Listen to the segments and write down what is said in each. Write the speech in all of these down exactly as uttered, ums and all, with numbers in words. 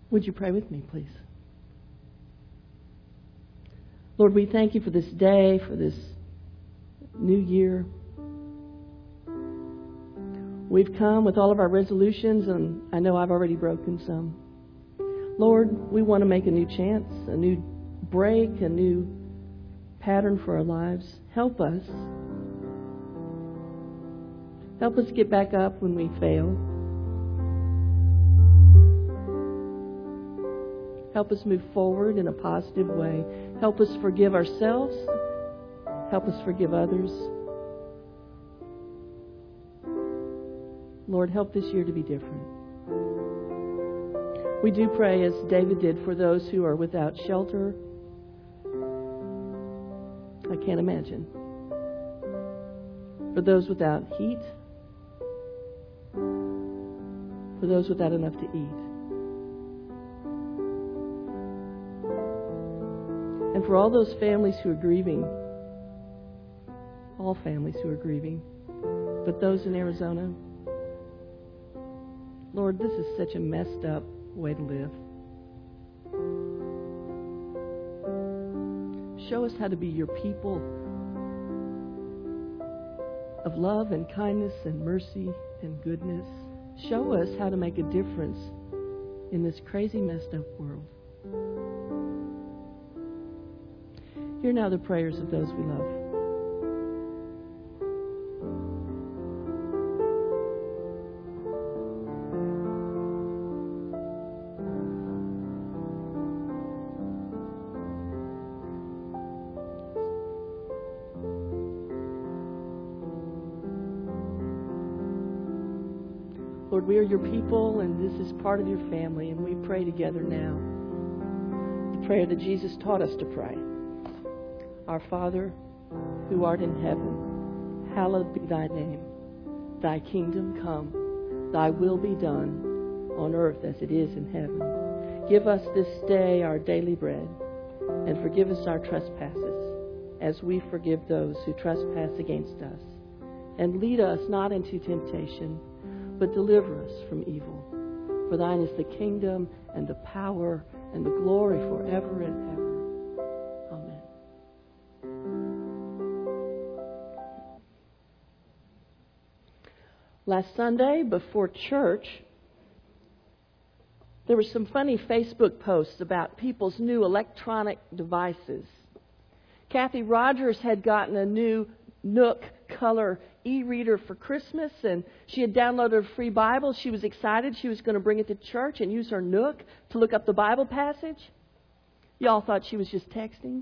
Would you pray with me, please? Lord, we thank you for this day, for this new year. We've come with all of our resolutions, and I know I've already broken some. Lord, we want to make a new chance, a new break, a new pattern for our lives. Help us. Help us get back up when we fail. Help us move forward in a positive way. Help us forgive ourselves. Help us forgive others. Lord, help this year to be different. We do pray, as David did, for those who are without shelter. I can't imagine. For those without heat. For those without enough to eat. And for all those families who are grieving, all families who are grieving, but those in Arizona, Lord, this is such a messed up way to live. Show us how to be your people of love and kindness and mercy and goodness. Show us how to make a difference in this crazy, messed up world. Hear now the prayers of those we love. Lord, we are your people, and this is part of your family, and we pray together now the prayer that Jesus taught us to pray. Our Father, who art in heaven, hallowed be thy name. Thy kingdom come, thy will be done on earth as it is in heaven. Give us this day our daily bread, and forgive us our trespasses, as we forgive those who trespass against us. And lead us not into temptation, but deliver us from evil. For thine is the kingdom and the power and the glory forever and ever. Amen. Last Sunday, before church, there were some funny Facebook posts about people's new electronic devices. Kathy Rogers had gotten a new Nook color e-reader for Christmas, and she had downloaded a free Bible. She was excited. She was going to bring it to church and use her Nook to look up the Bible passage. Y'all thought she was just texting.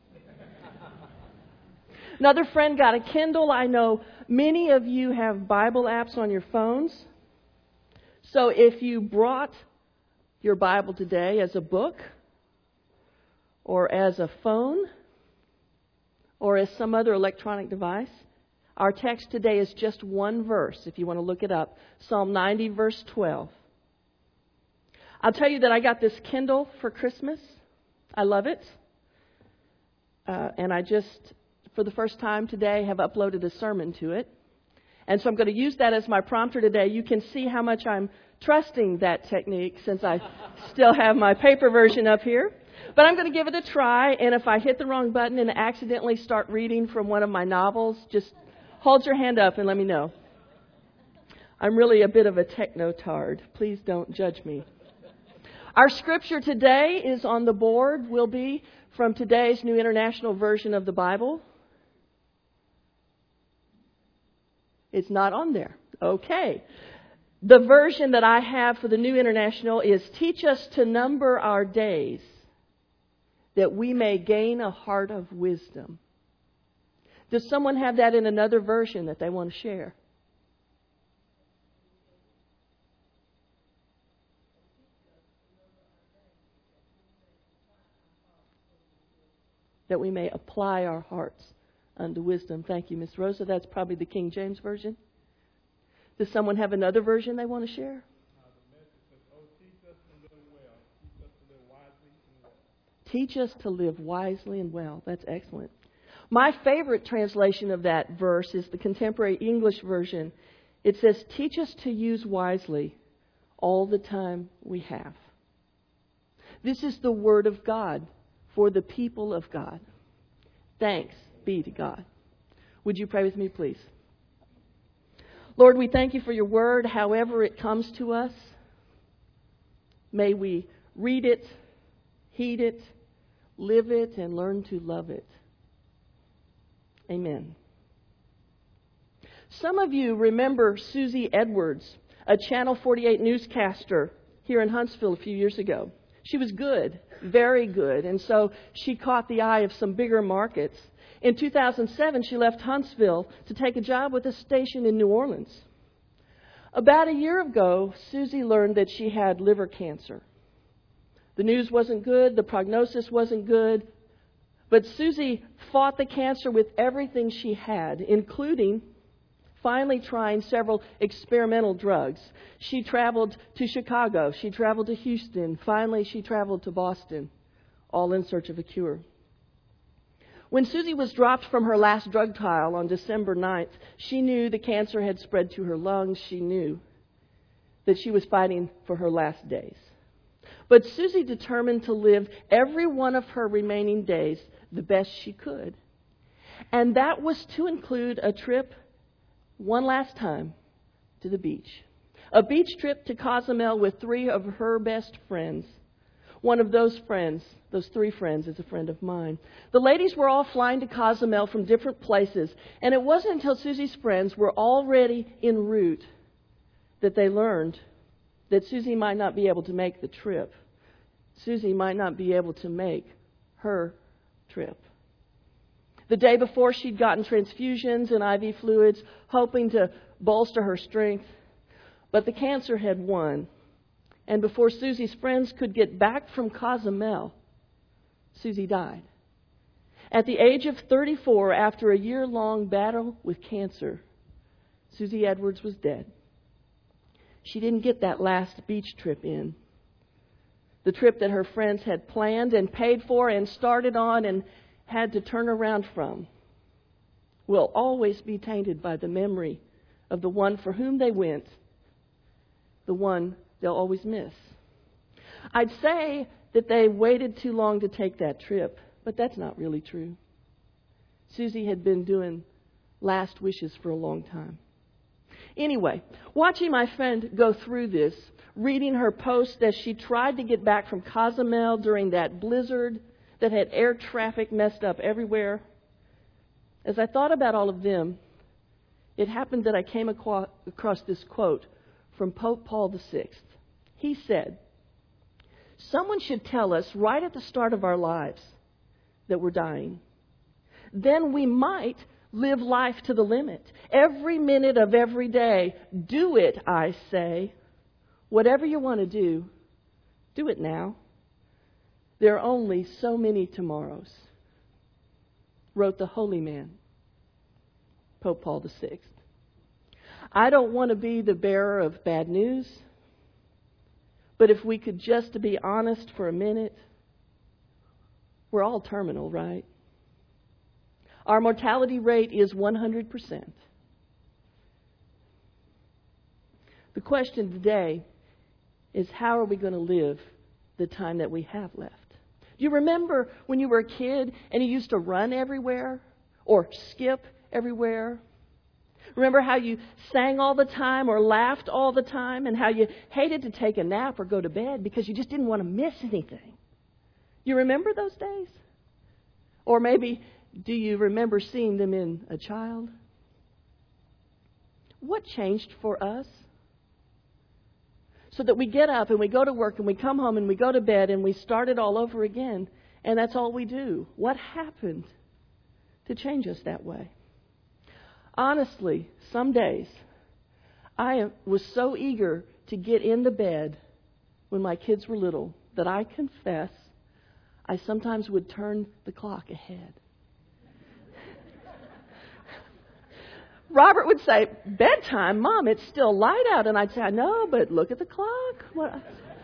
Another friend got a Kindle. I know many of you have Bible apps on your phones. So if you brought your Bible today as a book or as a phone or as some other electronic device, our text today is just one verse, if you want to look it up. Psalm ninety, verse twelve. I'll tell you that I got this Kindle for Christmas. I love it. Uh, and I just, for the first time today, have uploaded a sermon to it. And so I'm going to use that as my prompter today. You can see how much I'm trusting that technique since I still have my paper version up here. But I'm going to give it a try. And if I hit the wrong button and accidentally start reading from one of my novels, just hold your hand up and let me know. I'm really a bit of a techno-tard. Please don't judge me. Our scripture today is on the board, will be from today's New International Version of the Bible. It's not on there. Okay. The version that I have for the New International is, teach us to number our days, that we may gain a heart of wisdom. Does someone have that in another version that they want to share? That we may apply our hearts unto wisdom. Thank you, Miss Rosa. That's probably the King James Version. Does someone have another version they want to share? Teach us to live wisely and well. That's excellent. My favorite translation of that verse is the Contemporary English Version. It says, teach us to use wisely all the time we have. This is the Word of God for the people of God. Thanks be to God. Would you pray with me, please? Lord, we thank you for your Word, however it comes to us. May we read it, heed it, live it, and learn to love it. Amen. Some of you remember Susie Edwards, a Channel forty-eight newscaster here in Huntsville a few years ago. She was good, very good, and so she caught the eye of some bigger markets. In two thousand seven, she left Huntsville to take a job with a station in New Orleans. About a year ago, Susie learned that she had liver cancer. The news wasn't good, the prognosis wasn't good, but Susie fought the cancer with everything she had, including finally trying several experimental drugs. She traveled to Chicago, she traveled to Houston, finally she traveled to Boston, all in search of a cure. When Susie was dropped from her last drug trial on December ninth, she knew the cancer had spread to her lungs. She knew that she was fighting for her last days. But Susie determined to live every one of her remaining days the best she could. And that was to include a trip one last time to the beach. A beach trip to Cozumel with three of her best friends. One of those friends, those three friends, is a friend of mine. The ladies were all flying to Cozumel from different places, and it wasn't until Susie's friends were already en route that they learned that Susie might not be able to make the trip. Susie might not be able to make her trip. The day before, she'd gotten transfusions and I V fluids, hoping to bolster her strength. But the cancer had won. And before Susie's friends could get back from Cozumel, Susie died. At the age of thirty-four, after a year-long battle with cancer, Susie Edwards was dead. She didn't get that last beach trip in. The trip that her friends had planned and paid for and started on and had to turn around from will always be tainted by the memory of the one for whom they went, the one they'll always miss. I'd say that they waited too long to take that trip, but that's not really true. Susie had been doing last wishes for a long time. Anyway, watching my friend go through this, reading her post as she tried to get back from Cozumel during that blizzard that had air traffic messed up everywhere, as I thought about all of them, it happened that I came across this quote from Pope Paul the Sixth. He said, "Someone should tell us right at the start of our lives that we're dying. Then we might live life to the limit. Every minute of every day, do it, I say. Whatever you want to do, do it now. There are only so many tomorrows," wrote the holy man, Pope Paul the Sixth. I don't want to be the bearer of bad news, but if we could just be honest for a minute, we're all terminal, right? Our mortality rate is one hundred percent. The question today is, how are we going to live the time that we have left? Do you remember when you were a kid and you used to run everywhere or skip everywhere? Remember how you sang all the time or laughed all the time and how you hated to take a nap or go to bed because you just didn't want to miss anything? You remember those days? Or maybe do you remember seeing them in a child? What changed for us? So that we get up and we go to work and we come home and we go to bed and we start it all over again, and that's all we do. What happened to change us that way? Honestly, some days I was so eager to get in the bed when my kids were little that I confess I sometimes would turn the clock ahead. Robert would say, "Bedtime, Mom, it's still light out." And I'd say, "I know, but look at the clock." What?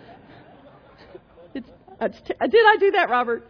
It's, it's, did I do that, Robert?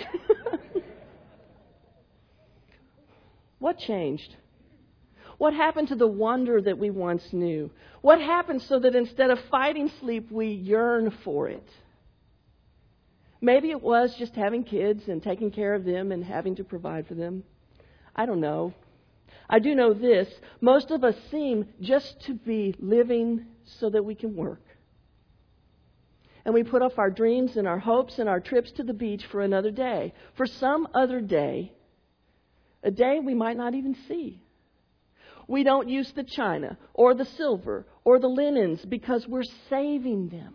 What changed? What happened to the wonder that we once knew? What happened so that instead of fighting sleep, we yearn for it? Maybe it was just having kids and taking care of them and having to provide for them. I don't know. I do know this. Most of us seem just to be living so that we can work. And we put off our dreams and our hopes and our trips to the beach for another day, for some other day, a day we might not even see. We don't use the china or the silver or the linens because we're saving them.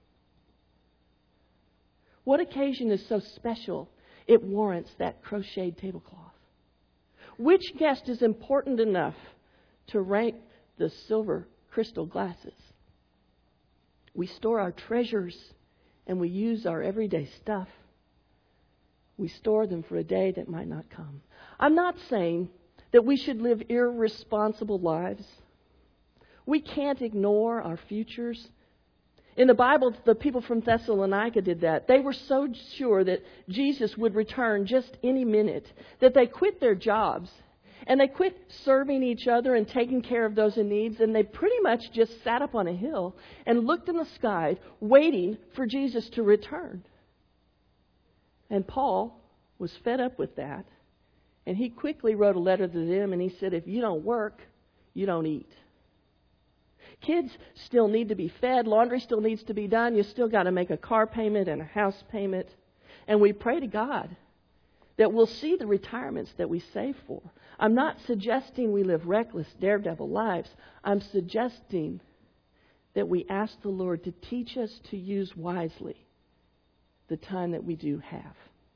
What occasion is so special it warrants that crocheted tablecloth? Which guest is important enough to rank the silver crystal glasses? We store our treasures and we use our everyday stuff. We store them for a day that might not come. I'm not saying that we should live irresponsible lives. We can't ignore our futures. In the Bible, the people from Thessalonica did that. They were so sure that Jesus would return just any minute that they quit their jobs and they quit serving each other and taking care of those in need, and they pretty much just sat up on a hill and looked in the sky waiting for Jesus to return. And Paul was fed up with that, and he quickly wrote a letter to them, and he said, if you don't work, you don't eat. Kids still need to be fed. Laundry still needs to be done. You still got to make a car payment and a house payment. And we pray to God that we'll see the retirements that we save for. I'm not suggesting we live reckless, daredevil lives. I'm suggesting that we ask the Lord to teach us to use wisely the time that we do have.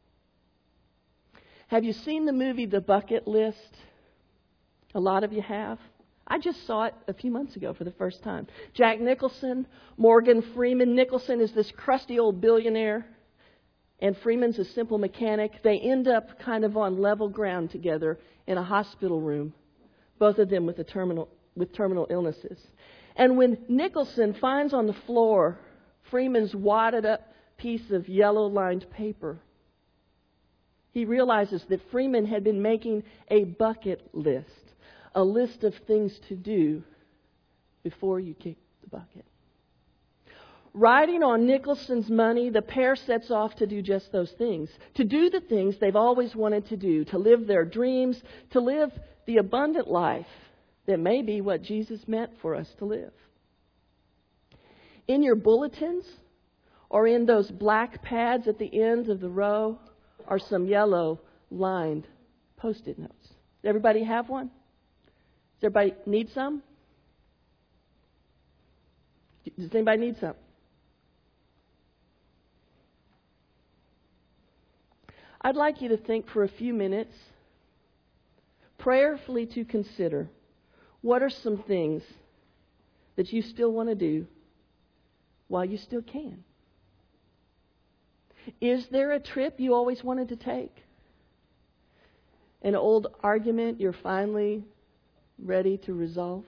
Have you seen the movie The Bucket List? A lot of you have. I just saw it a few months ago for the first time. Jack Nicholson, Morgan Freeman. Nicholson is this crusty old billionaire, and Freeman's a simple mechanic. They end up kind of on level ground together in a hospital room, both of them with a terminal with terminal illnesses. And when Nicholson finds on the floor Freeman's wadded up piece of yellow-lined paper, he realizes that Freeman had been making a bucket list. A list of things to do before you kick the bucket. Riding on Nicholson's money, the pair sets off to do just those things. To do the things they've always wanted to do. To live their dreams. To live the abundant life that may be what Jesus meant for us to live. In your bulletins or in those black pads at the end of the row are some yellow lined Post-it notes. Does everybody have one? Does everybody need some? Does anybody need some? I'd like you to think for a few minutes, prayerfully to consider, what are some things that you still want to do while you still can? Is there a trip you always wanted to take? An old argument you're finally ready to resolve?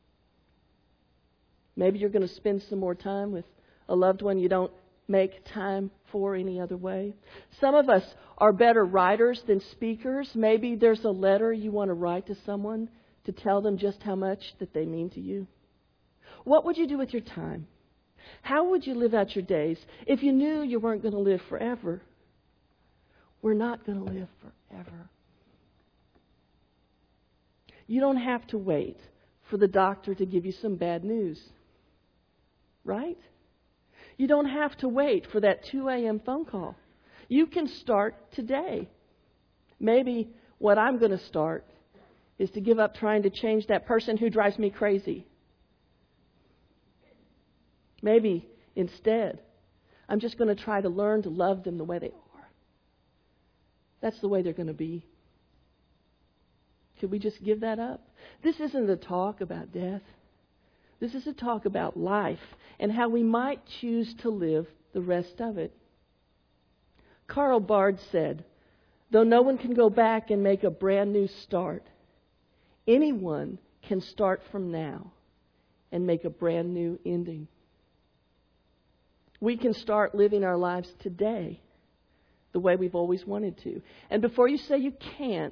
Maybe you're going to spend some more time with a loved one you don't make time for any other way. Some of us are better writers than speakers. Maybe there's a letter you want to write to someone to tell them just how much that they mean to you. What would you do with your time? How would you live out your days if you knew you weren't going to live forever? We're not going to live forever. You don't have to wait for the doctor to give you some bad news, right? You don't have to wait for that two a.m. phone call. You can start today. Maybe what I'm going to start is to give up trying to change that person who drives me crazy. Maybe instead, I'm just going to try to learn to love them the way they are. That's the way they're going to be. Could we just give that up? This isn't a talk about death. This is a talk about life and how we might choose to live the rest of it. Karl Barth said, though no one can go back and make a brand new start, anyone can start from now and make a brand new ending. We can start living our lives today the way we've always wanted to. And before you say you can't,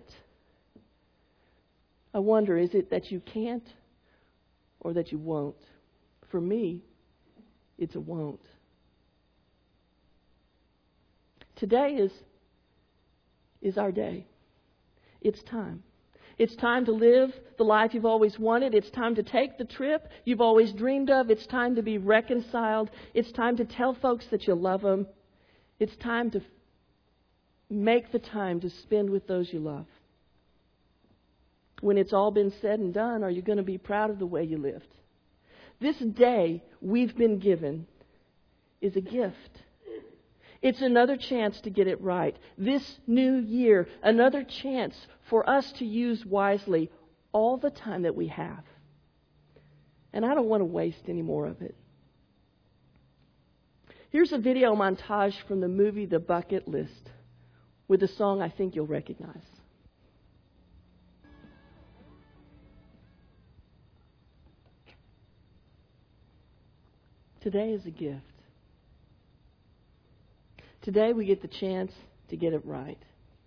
I wonder, is it that you can't or that you won't? For me, it's a won't. today is, is our day. It's time. It's time to live the life you've always wanted. It's time to take the trip you've always dreamed of. It's time to be reconciled. It's time to tell folks that you love them. It's time to make the time to spend with those you love. When it's all been said and done, are you going to be proud of the way you lived? This day we've been given is a gift. It's another chance to get it right. This new year, another chance for us to use wisely all the time that we have. And I don't want to waste any more of it. Here's a video montage from the movie The Bucket List with a song I think you'll recognize. Today is a gift. Today we get the chance to get it right.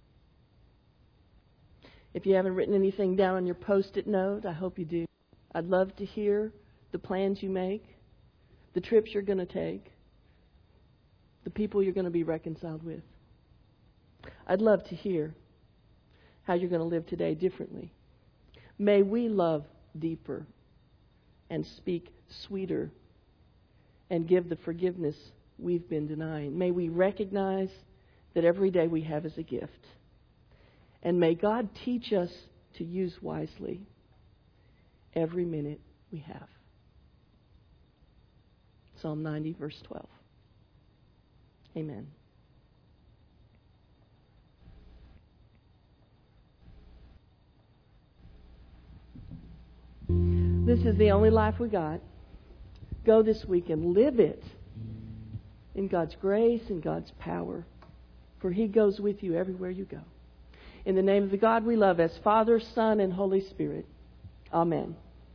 If you haven't written anything down on your Post-it note, I hope you do. I'd love to hear the plans you make, the trips you're going to take, the people you're going to be reconciled with. I'd love to hear how you're going to live today differently. May we love deeper and speak sweeter and give the forgiveness we've been denying. May we recognize that every day we have is a gift. And may God teach us to use wisely every minute we have. Psalm ninety, verse twelve. Amen. This is the only life we got. Go this week and live it in God's grace and God's power, for He goes with you everywhere you go. In the name of the God we love as Father, Son, and Holy Spirit. Amen.